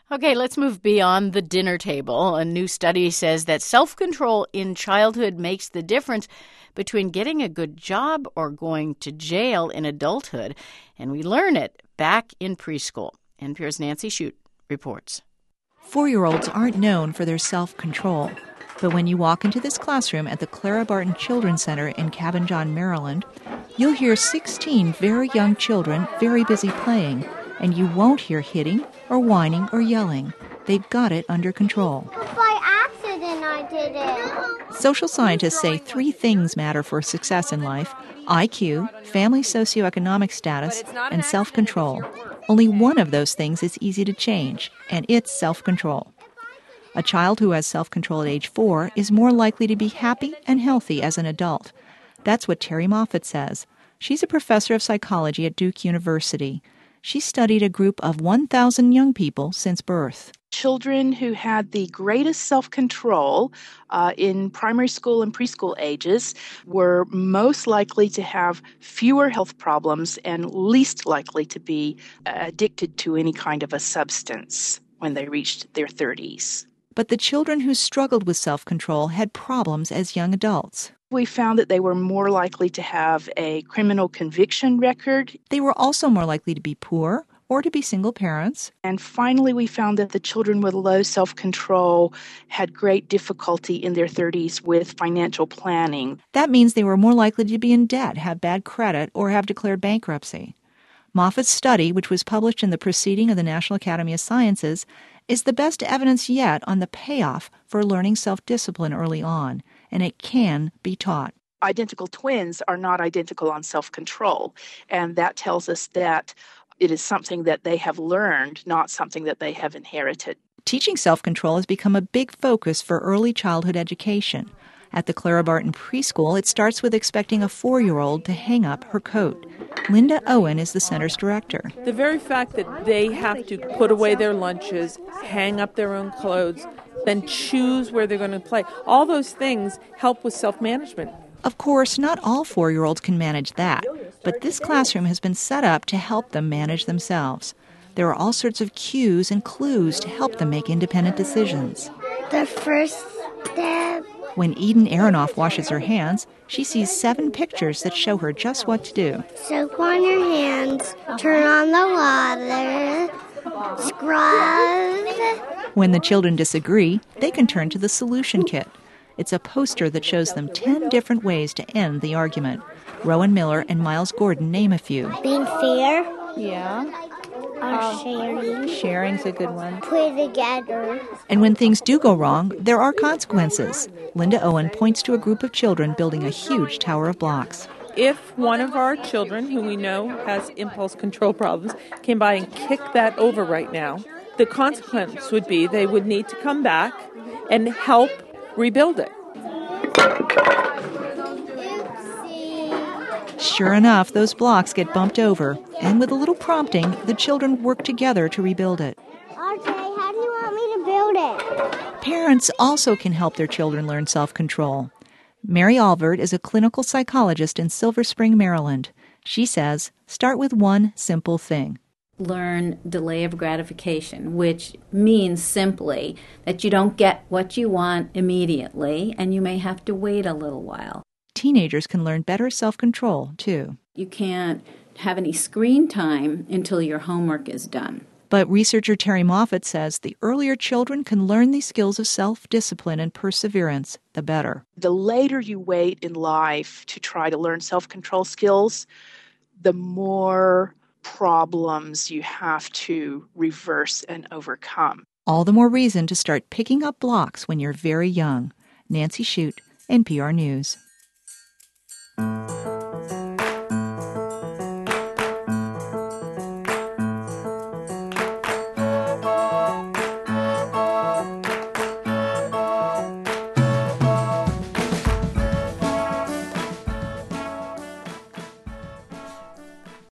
Okay, let's move beyond the dinner table. A new study says that self-control in childhood makes the difference between getting a good job or going to jail in adulthood. And we learn it back in preschool. NPR's Nancy Shute reports. 4-year-olds aren't known for their self-control. But when you walk into this classroom at the Clara Barton Children's Center in Cabin John, Maryland, you'll hear 16 very young children very busy playing, and you won't hear hitting or whining or yelling. They've got it under control. By accident I did it. Social scientists say 3 things matter for success in life: IQ, family socioeconomic status, and self-control. Only one of those things is easy to change, and it's self-control. A child who has self-control at age 4 is more likely to be happy and healthy as an adult. That's what Terry Moffat says. She's a professor of psychology at Duke University. She studied a group of 1,000 young people since birth. Children who had the greatest self-control in primary school and preschool ages were most likely to have fewer health problems and least likely to be addicted to any kind of a substance when they reached their 30s. But the children who struggled with self-control had problems as young adults. We found that they were more likely to have a criminal conviction record. They were also more likely to be poor or to be single parents. And finally, we found that the children with low self-control had great difficulty in their 30s with financial planning. That means they were more likely to be in debt, have bad credit, or have declared bankruptcy. Moffat's study, which was published in the Proceeding of the National Academy of Sciences, is the best evidence yet on the payoff for learning self-discipline early on, and it can be taught. Identical twins are not identical on self-control, and that tells us that it is something that they have learned, not something that they have inherited. Teaching self-control has become a big focus for early childhood education. At the Clara Barton Preschool, it starts with expecting a 4-year-old to hang up her coat. Linda Owen is the center's director. The very fact that they have to put away their lunches, hang up their own clothes, then choose where they're going to play, all those things help with self-management. Of course, not all 4-year-olds can manage that, but this classroom has been set up to help them manage themselves. There are all sorts of cues and clues to help them make independent decisions. The first step. When Eden Aronoff washes her hands, she sees 7 pictures that show her just what to do. Soap on your hands, turn on the water, scrub. When the children disagree, they can turn to the solution kit. It's a poster that shows them 10 different ways to end the argument. Rowan Miller and Miles Gordon name a few. Being fair. Yeah. Or sharing. Sharing's a good one. Put together. And when things do go wrong, there are consequences. Linda Owen points to a group of children building a huge tower of blocks. If one of our children, who we know has impulse control problems, came by and kicked that over right now, the consequence would be they would need to come back and help rebuild it. Sure enough, those blocks get bumped over, and with a little prompting, the children work together to rebuild it. RJ, how do you want me to build it? Parents also can help their children learn self-control. Mary Alvord is a clinical psychologist in Silver Spring, Maryland. She says, start with one simple thing. Learn delay of gratification, which means simply that you don't get what you want immediately, and you may have to wait a little while. Teenagers can learn better self-control, too. You can't have any screen time until your homework is done. But researcher Terry Moffat says the earlier children can learn these skills of self-discipline and perseverance, the better. The later you wait in life to try to learn self-control skills, the more problems you have to reverse and overcome. All the more reason to start picking up blocks when you're very young. Nancy Shute, NPR News.